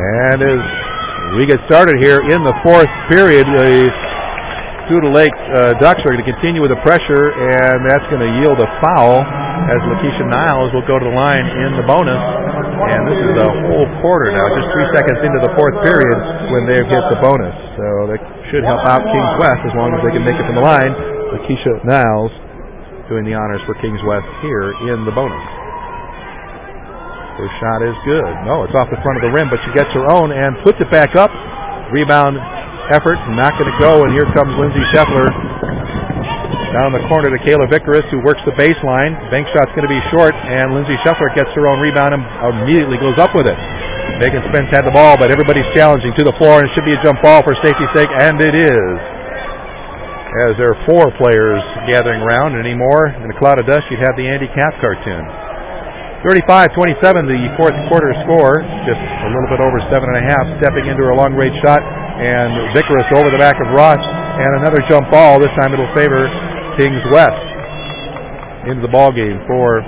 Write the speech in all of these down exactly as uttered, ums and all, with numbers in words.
And as we get started here in the fourth period, the Cougar Lake uh, Ducks are going to continue with the pressure, and that's going to yield a foul as Lakeisha Niles will go to the line in the bonus. And this is a whole quarter now, just three seconds into the fourth period when they've hit the bonus. So that should help out Kings West as long as they can make it from the line. Lakeisha Niles doing the honors for Kings West here in the bonus. First shot is good. No, it's off the front of the rim, but she gets her own and puts it back up. Rebound effort, not going to go, and here comes Lindsay Scheffler down the corner to Kayla Vicaris, who works the baseline. Bank shot's going to be short, and Lindsay Scheffler gets her own rebound and immediately goes up with it. Megan Spence had the ball, but everybody's challenging to the floor, and it should be a jump ball for safety's sake, and it is. As there are four players gathering around, and anymore in a cloud of dust, you'd have the Andy Capp cartoon. thirty-five twenty-seven, the fourth quarter score, just a little bit over seven and a half, stepping into her long-range shot, and Vicaris over the back of Ross, and another jump ball. This time it'll favor Kings West. Into the ball game for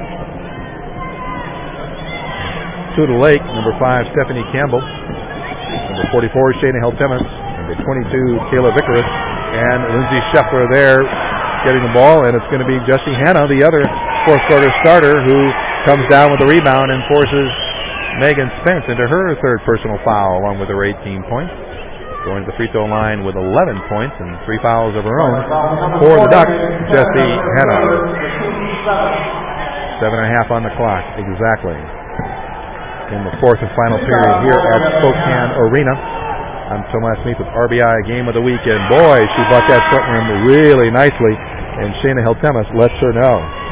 Cougar Lake, number five, Stephanie Campbell. Number forty-four, Shayna Heltemis. Number twenty-two, Kayla Vicaris. And Lindsay Scheffler there getting the ball, and it's going to be Jessie Hanna, the other fourth quarter starter, who comes down with the rebound and forces Megan Spence into her third personal foul, along with her eighteen points. Going to the free throw line with eleven points and three fouls of her own for the Ducks, Jessie Hanna. Seven and a half on the clock, exactly. In the fourth and final period here at Spokane Arena. I'm Tomas Smith with R B I Game of the Week, and boy, she blocked that front rim really nicely, and Shayna Heltemis lets her know.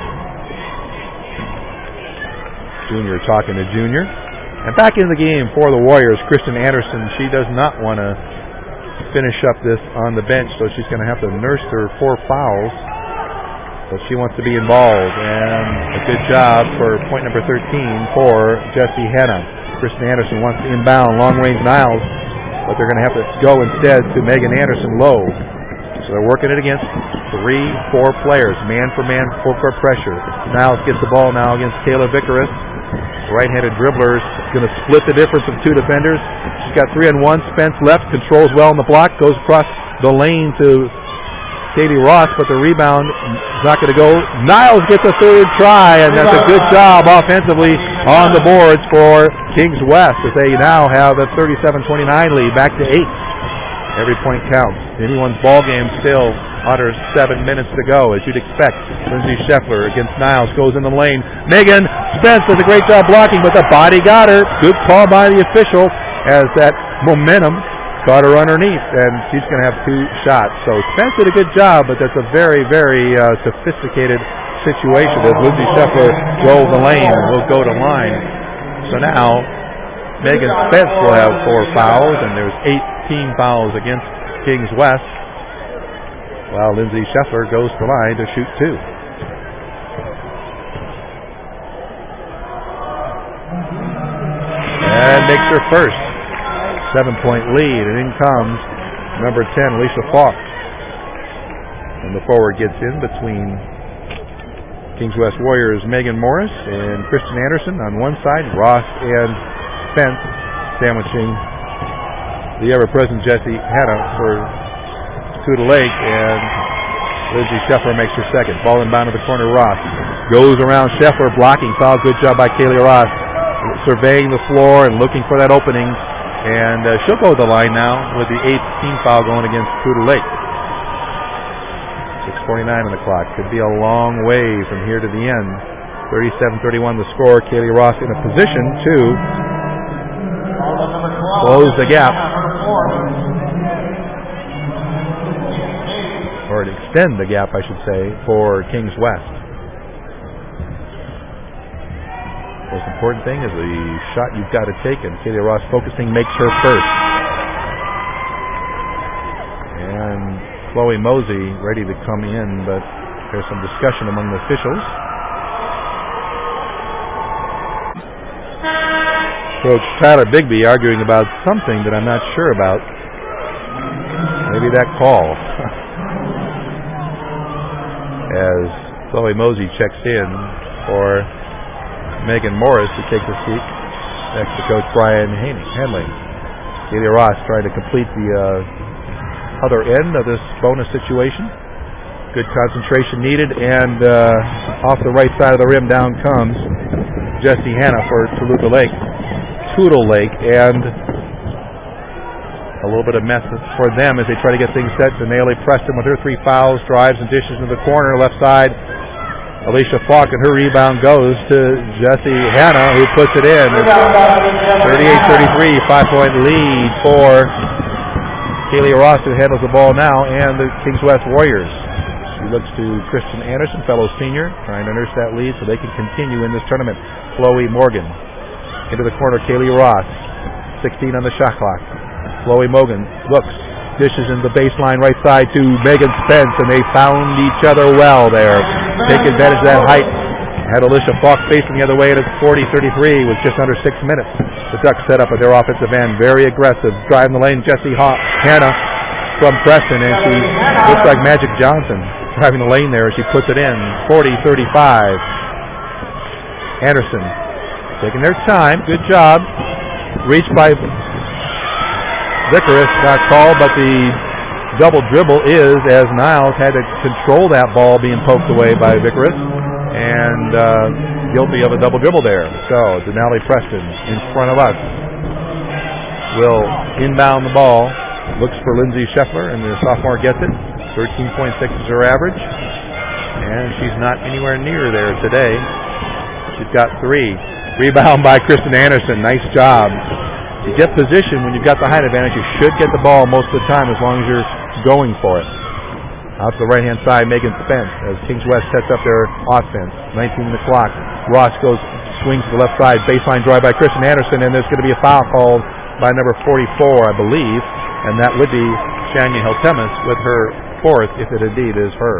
Junior talking to Junior. And back in the game for the Warriors, Kristen Anderson, she does not want to finish up this on the bench, so she's going to have to nurse her four fouls, but she wants to be involved, and a good job for point number thirteen for Jessie Hanna. Kristen Anderson wants to inbound, long-range Niles, but they're going to have to go instead to Megan Anderson low. So they're working it against three, four players, man for man, full court pressure. Niles gets the ball now against Kayla Vicaris. Right-handed dribblers, going to split the difference of two defenders. She's got three on one. Spence left, controls well on the block, goes across the lane to Katie Ross, but the rebound is not going to go. Niles gets a third try, and that's a good job offensively on the boards for Kings West, as they now have a thirty-seven twenty-nine lead, back to eight. Every point counts. Anyone's ball game still under seven minutes to go, as you'd expect. Lindsay Scheffler against Niles goes in the lane. Megan Spence does a great job blocking, but the body got her. Good call by the official, as that momentum caught her underneath, and she's going to have two shots. So Spence did a good job, but that's a very, very uh, sophisticated situation as Lindsay Scheffler drove the lane and will go to line. So now Megan Spence will have four fouls, and there's eighteen fouls against Kings West, while Lindsay Scheffler goes to line to shoot two. And makes her first. Seven-point lead, and in comes number ten, Alicia Falk. And the forward gets in between Kings West Warriors Megan Morris and Kristen Anderson on one side, Ross and Spence sandwiching the ever-present Jessie Hanna for Cougar Lake, and Lindsay Scheffler makes her second. Ball inbound to the corner, Ross goes around Scheffler, blocking foul. Good job by Kaylee Ross, surveying the floor and looking for that opening, and uh, she'll go to the line now with the eighth team foul going against Cougar Lake. six forty-nine on the clock. Could be a long way from here to the end. thirty-seven thirty-one the score. Kaylee Ross in a position to close the gap, or to extend the gap, I should say, for Kings West. Most important thing is the shot you've got to take, and Kaylee Ross focusing makes her first. And Chloe Mosey ready to come in, but there's some discussion among the officials. Coach Tyler Bigby arguing about something that I'm not sure about. Maybe that call. As Chloe Mosey checks in for Megan Morris, who takes a seat next to Coach Brian Hanley. Kaylee Ross trying to complete the uh, other end of this bonus situation. Good concentration needed, and uh, off the right side of the rim down comes Jessie Hanna for Toluca Lake. Toutle Lake, and a little bit of mess for them as they try to get things set. Denali Preston with her three fouls, drives and dishes into the corner, left side. Alicia Falk, and her rebound goes to Jessie Hanna, who puts it in. thirty-eight thirty-three, five-point lead for Kaylee Ross, who handles the ball now, and the Kings West Warriors. She looks to Kristen Anderson, fellow senior, trying to nurse that lead so they can continue in this tournament. Chloe Morgan into the corner. Kaylee Ross, sixteen on the shot clock. Chloe Morgan looks, dishes in the baseline right side to Megan Spence, and they found each other well there. Take advantage of that height. Had Alicia Falk facing the other way, and it's forty thirty-three with just under six minutes. The Ducks set up at their offensive end, very aggressive, driving the lane. Jessie ha- Hanna from Preston, and she looks like Magic Johnson driving the lane there. She puts it in, forty thirty-five. Anderson taking their time, good job. Reached by Vickers, not called, but the double dribble is as Niles had to control that ball being poked away by Vickers, and uh, guilty of a double dribble there. So Denali Preston in front of us will inbound the ball, looks for Lindsay Scheffler, and the sophomore gets it. thirteen point six is her average, and she's not anywhere near there today. She's got three. Rebound by Kristen Anderson. Nice job. You get position when you've got the height advantage. You should get the ball most of the time as long as you're going for it. Out to the right-hand side, Megan Spence as Kings West sets up their offense. nineteen on the clock. Ross goes, swings to the left side. Baseline drive by Kristen Anderson, and there's going to be a foul called by number forty-four, I believe, and that would be Shania Heltemis with her fourth, if it indeed is her.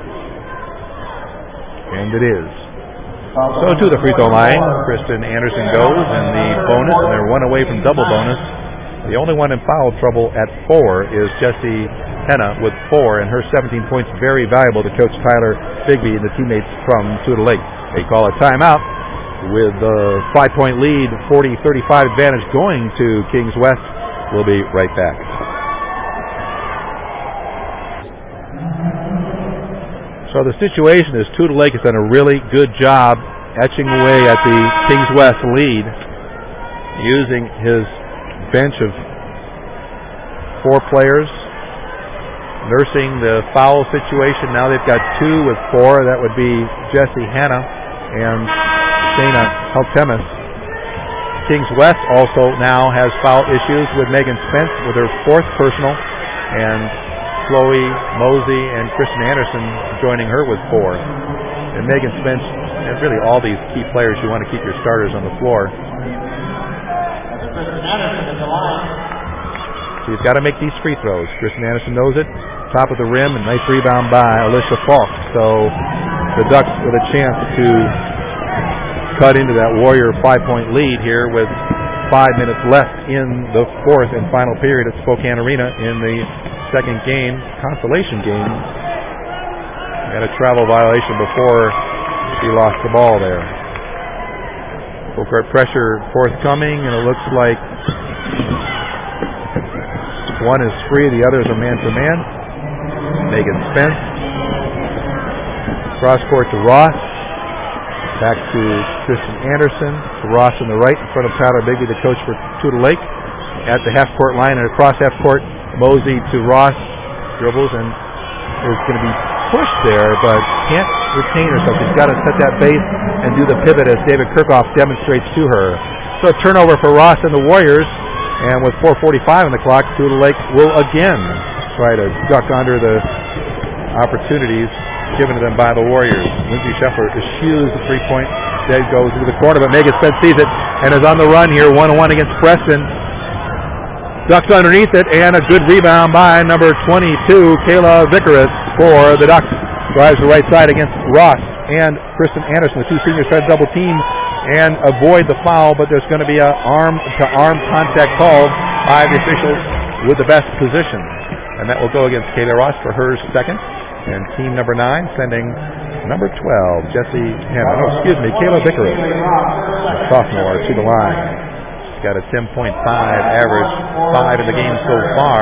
And it is. So to the free throw line, Kristen Anderson goes in the bonus, and they're one away from double bonus. The only one in foul trouble at four is Jessie Hanna with four, and her seventeen points very valuable to Coach Tyler Bigby and the teammates from Tudor Lake. They call a timeout with a five-point lead, forty thirty-five advantage going to Kings West. We'll be right back. So the situation is Tudor Lake has done a really good job etching away at the Kings West lead, using his bench of four players, nursing the foul situation. Now they've got two with four. That would be Jessie Hanna and Shayna Heltemis. Kings West also now has foul issues with Megan Spence with her fourth personal, and Chloe Mosey and Kristen Anderson joining her with four. And Megan Spence, and really all these key players, you want to keep your starters on the floor. So you've got to make these free throws. Kristen Anderson knows it. Top of the rim, and nice rebound by Alicia Falk. So the Ducks with a chance to cut into that Warrior five-point lead here with five minutes left in the fourth and final period at Spokane Arena in the second game, consolation game. Had a travel violation before she lost the ball there. Full court pressure forthcoming, and it looks like one is free, the other is a man-to-man. Megan Spence. Cross court to Ross. Back to Kristen Anderson. To Ross on the right in front of Tyler Bigby, the coach for Tudor Lake. At the half-court line and across half-court, Mosey to Ross, dribbles, and is going to be pushed there, but can't retain herself. She's got to set that base and do the pivot as David Kirchhoff demonstrates to her. So a turnover for Ross and the Warriors, and with four forty-five on the clock, Tudor Lake will again try to duck under the opportunities given to them by the Warriors. Lindsay Scheffler eschews the three-point. Dead goes into the corner, but Megan Spence sees it and is on the run here, one-on-one against Preston. Ducks underneath it, and a good rebound by number twenty-two, Kayla Vickers, for the Ducks. Drives the right side against Ross and Kristen Anderson. The two seniors try to double team and avoid the foul, but there's going to be an arm-to-arm contact called by the officials with the best position. And that will go against Kayla Ross for her second. And team number nine sending number twelve, Jessie Hanna. No, excuse me, Kayla Vickers, sophomore, to the line. She's got a ten point five average, five in the game so far.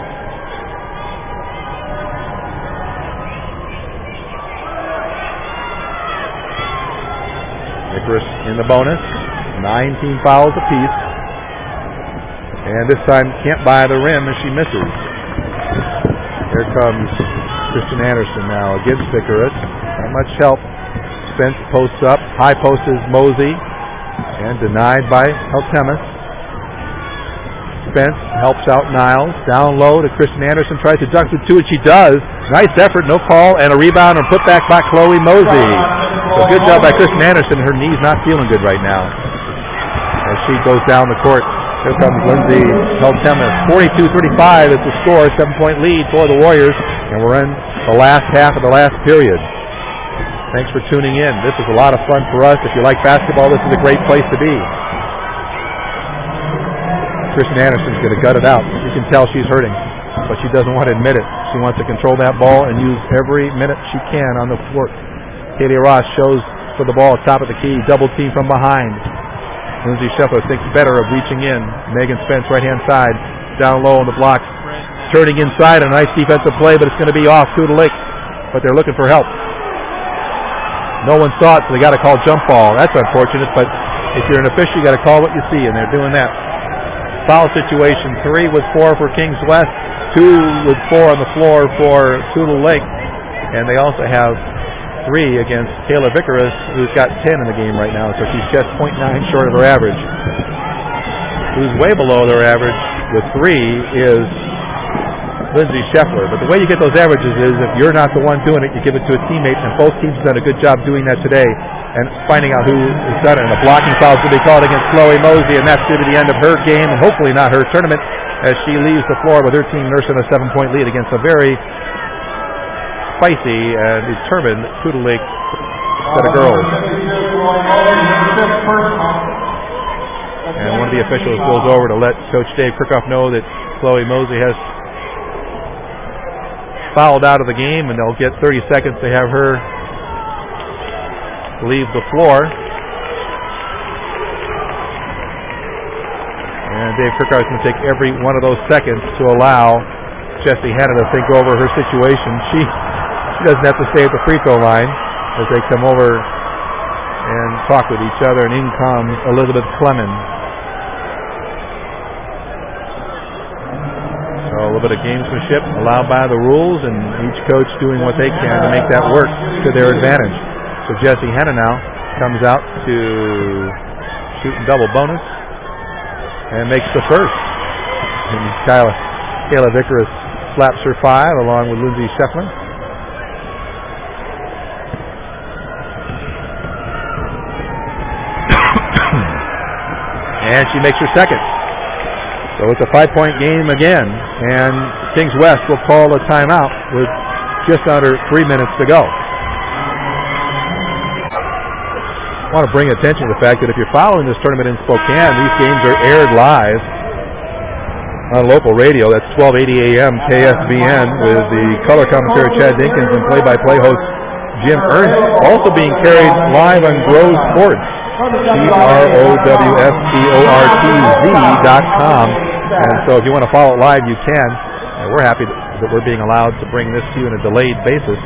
Vickers in the bonus, nineteen fouls apiece. And this time can't buy the rim as she misses. Here comes Kristen Anderson now against Vickers. Not much help. Spence posts up. High post is Mosey. And denied by Heltemis. Spence helps out Niles. Down low to Kristen Anderson. Tries to dunk the two, and she does. Nice effort, no call, and a rebound and put back by Chloe Mosey. So good job by Kristen Anderson. Her knee's not feeling good right now as she goes down the court. Here comes Lindsay Heltemis. forty-two thirty-five is the score. Seven-point lead for the Warriors. And we're in the last half of the last period. Thanks for tuning in. This is a lot of fun for us. If you like basketball, this is a great place to be. Kristen Anderson's going to gut it out. You can tell she's hurting, but she doesn't want to admit it. She wants to control that ball and use every minute she can on the court. Kaylee Ross shows for the ball, top of the key, double team from behind. Lindsay Scheffler thinks better of reaching in. Megan Spence, right-hand side, down low on the block. Turning inside, a nice defensive play, but it's going to be off Tudor Lake. But they're looking for help. No one saw it, so they got to call jump ball. That's unfortunate, but if you're an official, you got to call what you see, and they're doing that. Foul situation, three with four for Kings West, two with four on the floor for Tudor Lake. And they also have three against Kayla Vickers, who's got ten in the game right now, so she's just point nine short of her average. Who's way below their average with three is Lindsay Scheffler. But the way you get those averages is if you're not the one doing it, you give it to a teammate, and both teams have done a good job doing that today and finding out who has done it. And a blocking foul is going to be called against Chloe Mosey, and that's going to be the end of her game, and hopefully not her tournament, as she leaves the floor with her team nursing a seven-point lead against a very feisty and determined Tudor Lake set of girls. And one of the officials goes over to let Coach Dave Kirchhoff know that Chloe Mosey has fouled out of the game, and they'll get thirty seconds to have her leave the floor. And Dave Kirchhoff is going to take every one of those seconds to allow Jessie Hanna to think over her situation. She She doesn't have to stay at the free throw line as they come over and talk with each other. And in comes Elizabeth Clemens. So a little bit of gamesmanship allowed by the rules, and each coach doing what they can to make that work to their advantage. So Jessie Hanna now comes out to shoot and double bonus and makes the first. And Kayla, Kayla Vickers slaps her five along with Lindsay Scheffler. And she makes her second. So it's a five-point game again. And Kings West will call a timeout with just under three minutes to go. I want to bring attention to the fact that if you're following this tournament in Spokane, these games are aired live on local radio. That's twelve eighty A M K S V N with the color commentary Chad Dinkins and play-by-play host Jim Ernst. Also being carried live on Grow Sports. G R O W S P O R T Z dot com. And so if you want to follow it live, you can. And we're happy that we're being allowed to bring this to you on a delayed basis,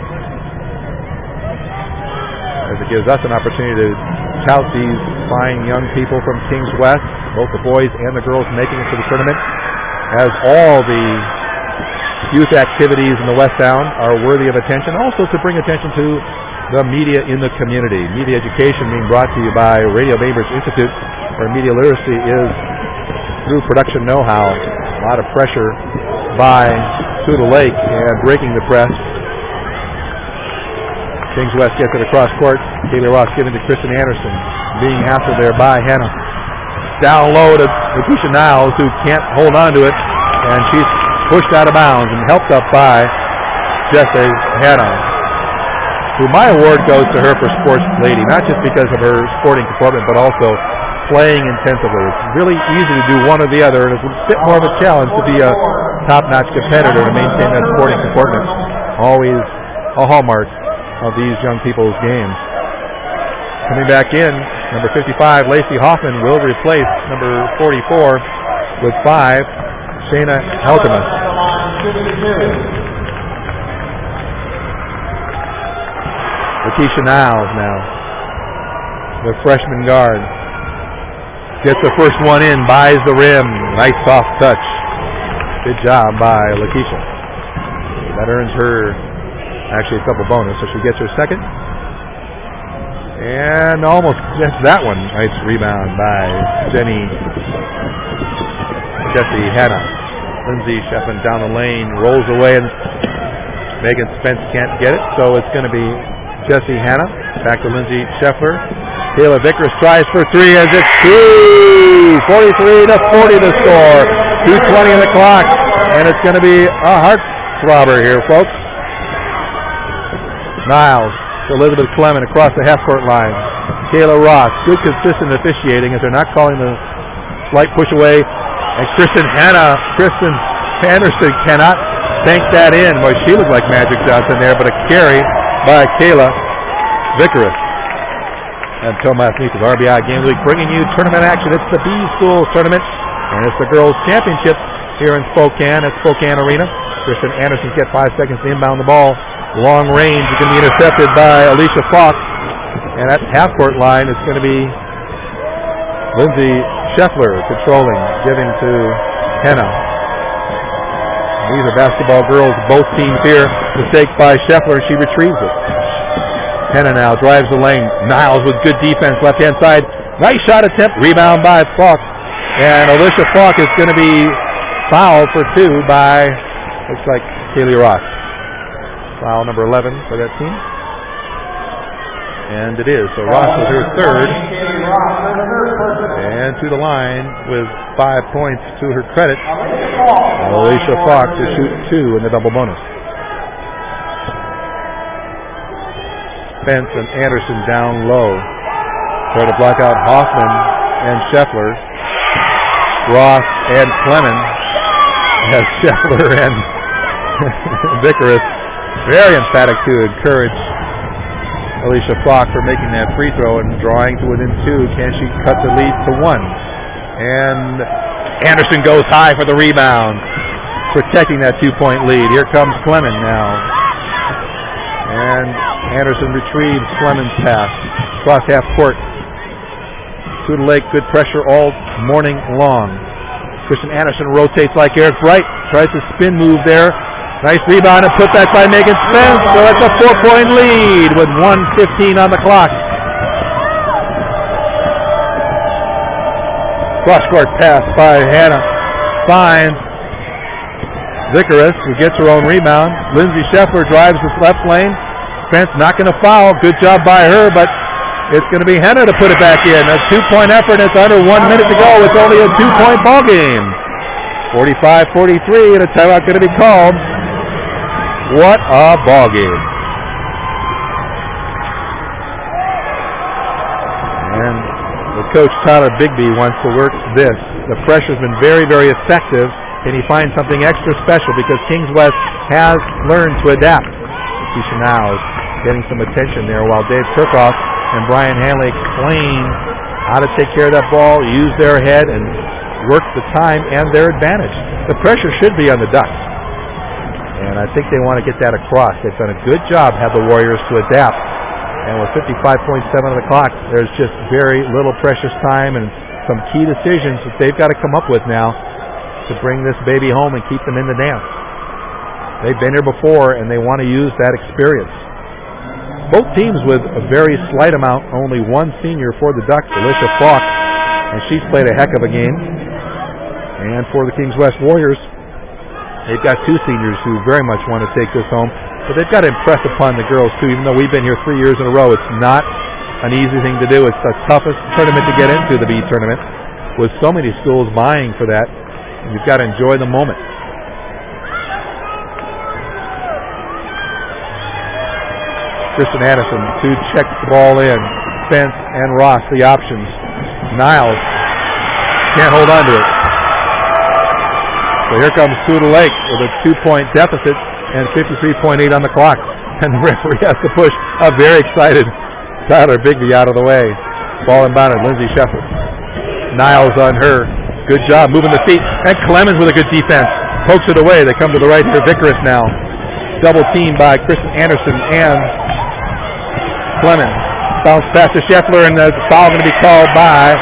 as it gives us an opportunity to tout these fine young people from Kings West, both the boys and the girls making it to the tournament, as all the youth activities in the West Sound are worthy of attention. Also to bring attention to the media in the community. Media education being brought to you by Radio Bainbridge Institute, where media literacy is through production know-how. A lot of pressure by Tudor Lake and breaking the press. Kings West gets it across court. Kaylee Ross giving to Kristen Anderson, being hassled there by Hanna. Down low to Lakeisha Niles, who can't hold on to it, and she's pushed out of bounds and helped up by Jessie Hanna, who my award goes to her for sports lady, not just because of her sporting comportment, but also playing intensively. It's really easy to do one or the other, and it's a bit more of a challenge to be a top-notch competitor to maintain that sporting comportment. Always a hallmark of these young people's games. Coming back in Number fifty-five, Lacey Hoffman, will replace number forty-four with five, Shayna Helkemus. Lakeisha Niles now, the freshman guard. Gets the first one in, buys the rim. Nice soft touch. Good job by Lakeisha. That earns her actually a couple bonus, so she gets her second. And almost gets that one. Nice rebound by Jenny Jessie Hanna. Lindsay Shefflin down the lane, rolls away, and Megan Spence can't get it, so it's going to be Jessie Hanna. Back to Lindsay Scheffler. Kayla Vickers tries for three as it's two. forty-three to forty to score. two twenty on the clock, and it's going to be a heart throbber here, folks. Niles to Elizabeth Clement across the half-court line. Kayla Ross, good consistent officiating as they're not calling the slight push away. And Kristen Hanna, Kristen Anderson cannot bank that in. Boy, she looked like Magic Johnson there, but a carry by Kayla Vickers. And Tomas Nitas, R B I Game Week, bringing you tournament action. It's the B Schools tournament, and it's the girls' championship here in Spokane at Spokane Arena. Kristen Anderson get five seconds to inbound the ball. Long range, it can be intercepted by Alicia Fox. And at half-court line, it's going to be Lindsay Scheffler controlling, giving to Henna. These are basketball girls, both teams here. Mistake by Scheffler, and she retrieves it. Henna now drives the lane. Niles with good defense, left-hand side. Nice shot attempt. Rebound by Falk. And Alicia Falk is going to be fouled for two by, looks like, Kaylee Ross. Foul number eleven for that team. And it is. So Ross is her third. And to the line with five points to her credit. Alicia Falk to shoot two in the double bonus. Spence and Anderson down low. Try to block out Hoffman and Scheffler. Ross and Clement as Scheffler and Vickers. Very emphatic to encourage Alicia Falk for making that free throw and drawing to within two. Can she cut the lead to one? And Anderson goes high for the rebound, protecting that two-point lead. Here comes Clement now. And Anderson retrieves Clement's pass across half court. To the Lake, good pressure all morning long. Kristen Anderson rotates like Eric Bright. Tries to spin move there. Nice rebound and put back by Megan Spence. So it's a four-point lead with one fifteen on the clock. Cross-court pass by Hannah. Finds Vickers, who gets her own rebound. Lindsay Scheffler drives the left lane. Spence not going to foul. Good job by her, but it's going to be Hannah to put it back in. A two-point effort, and it's under one minute to go. It's only a two-point ball game. forty-five forty-three, and a timeout going to be called. What a ball game. And the coach, Tyler Bigby, wants to work this. The pressure's been very, very effective. Can he find something extra special? Because Kings West has learned to adapt. Keisha Niles getting some attention there while Dave Kirchhoff and Brian Hanley explain how to take care of that ball, use their head, and work the time and their advantage. The pressure should be on the Ducks. And I think they want to get that across. They've done a good job, have the Warriors, to adapt. And with fifty-five point seven on the clock, there's just very little precious time and some key decisions that they've got to come up with now to bring this baby home and keep them in the dance. They've been here before, and they want to use that experience. Both teams with a very slight amount, only one senior for the Ducks, Alicia Falk, and she's played a heck of a game. And for the Kings West Warriors, they've got two seniors who very much want to take this home, but they've got to impress upon the girls too. Even though we've been here three years in a row, it's not an easy thing to do. It's the toughest tournament to get into, the B tournament, with so many schools vying for that. You've got to enjoy the moment. Kristen Anderson to check the ball in. Spence and Ross, the options. Niles can't hold on to it. So here comes Tudor Lake with a two-point deficit and fifty-three point eight on the clock. And the referee has to push a very excited Tyler Bigby out of the way. Ball inbounded, Lindsay Scheffler. Niles on her. Good job moving the feet. And Clemens with a good defense. Pokes it away. They come to the right here. Vickers now. Double team by Kristen Anderson and Clemens. Bounce pass to Scheffler, and the foul going to be called by,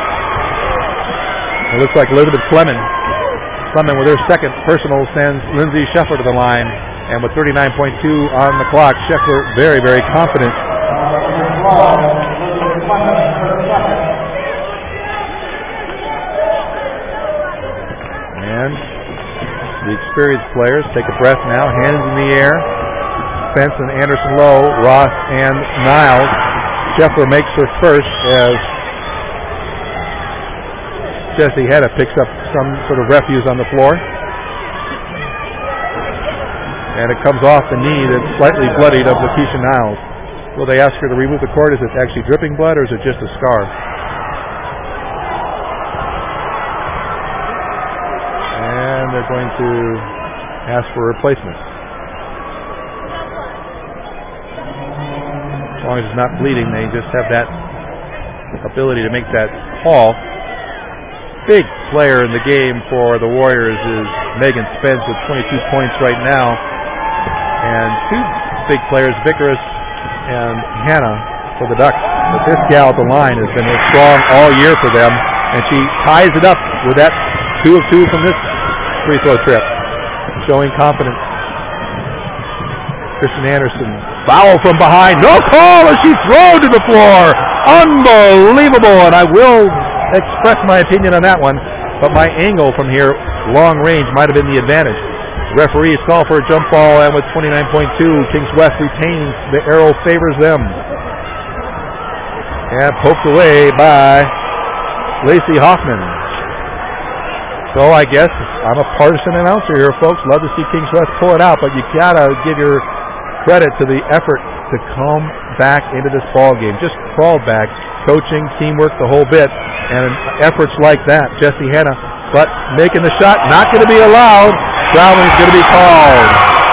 it looks like Elizabeth Clemens. Clemens with her second personal sends Lindsay Scheffler to the line. And with thirty-nine point two on the clock, Scheffler very, very confident. And the experienced players take a breath now, hands in the air. Spence and Anderson low, Ross and Niles. Scheffler makes her first as Jessie Hedda picks up some sort of refuse on the floor. And it comes off the knee that's slightly bloodied of Lakeisha Niles. Will they ask her to remove the cord? Is it actually dripping blood, or is it just a scar? And they're going to ask for a replacement. As long as it's not bleeding, they just have that ability to make that call. Big player in the game for the Warriors is Megan Spence with twenty-two points right now. And two big players, Vickers and Hannah for the Ducks. But this gal at the line has been strong all year for them, and she ties it up with that two of two from this free throw trip, showing confidence. Kristen Anderson, foul from behind, no call as she's thrown to the floor. Unbelievable, and I will express my opinion on that one, but my angle from here, long range, might have been the advantage. Referees call for a jump ball, and with twenty-nine point two, Kings West retains. The arrow favors them. And poked away by Lacey Hoffman. So I guess I'm a partisan announcer here, folks. Love to see Kings West pull it out, but you gotta give your credit to the effort to come back into this ball game. Just crawled back, coaching, teamwork, the whole bit, and efforts like that. Jessie Hanna, but making the shot, not going to be allowed. Traveling is going to be called.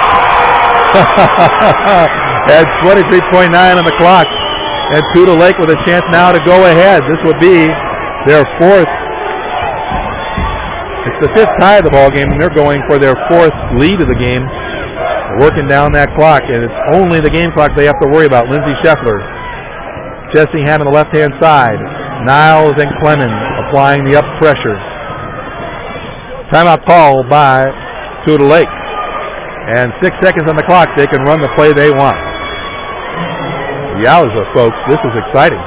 At twenty-three point nine on the clock, and Tudor Lake with a chance now to go ahead. This would be their fourth. It's the fifth tie of the ball game, and they're going for their fourth lead of the game. Working down that clock, and it's only the game clock they have to worry about. Lindsay Scheffler, Jessie Hamm on the left-hand side, Niles and Clemens applying the up pressure. Timeout call by Tudor Lake, and six seconds on the clock. They can run the play they want. Yowza, folks, this is exciting.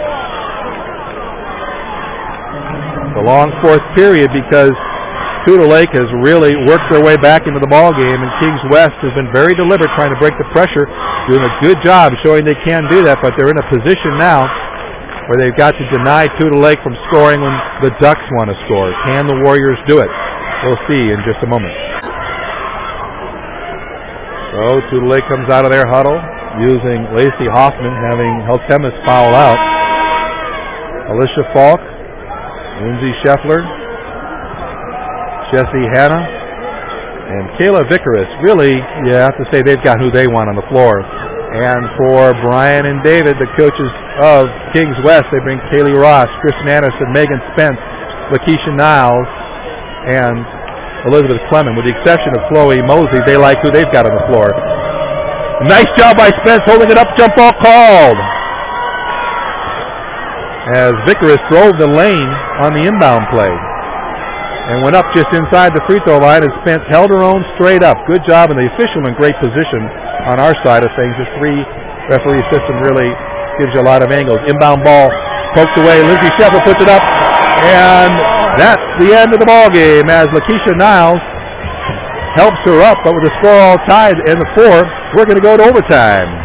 The long fourth period, because Tudor Lake has really worked their way back into the ball game, and Kings West has been very deliberate trying to break the pressure, doing a good job showing they can do that, but they're in a position now where they've got to deny Tudor Lake from scoring when the Ducks want to score. Can the Warriors do it? We'll see in just a moment. So Tudor Lake comes out of their huddle using Lacey Hoffman, having Heltemis foul out. Alicia Falk, Lindsay Scheffler, Jessie Hanna, and Kayla Vickers. Really, you have to say they've got who they want on the floor. And for Brian and David, the coaches of Kings West, they bring Kaylee Ross, Kristen Anderson, Megan Spence, Lakeisha Niles, and Elizabeth Clemens. With the exception of Chloe Mosey, they like who they've got on the floor. Nice job by Spence holding it up, jump ball called. As Vickers drove the lane on the inbound play and went up just inside the free throw line, and Spence held her own straight up. Good job, and the official in great position on our side of things. The three-referee system really gives you a lot of angles. Inbound ball poked away. Lindsay Scheffler puts it up, and that's the end of the ball game as Lakeisha Niles helps her up, but with the score all tied in the fourth, we're going to go to overtime.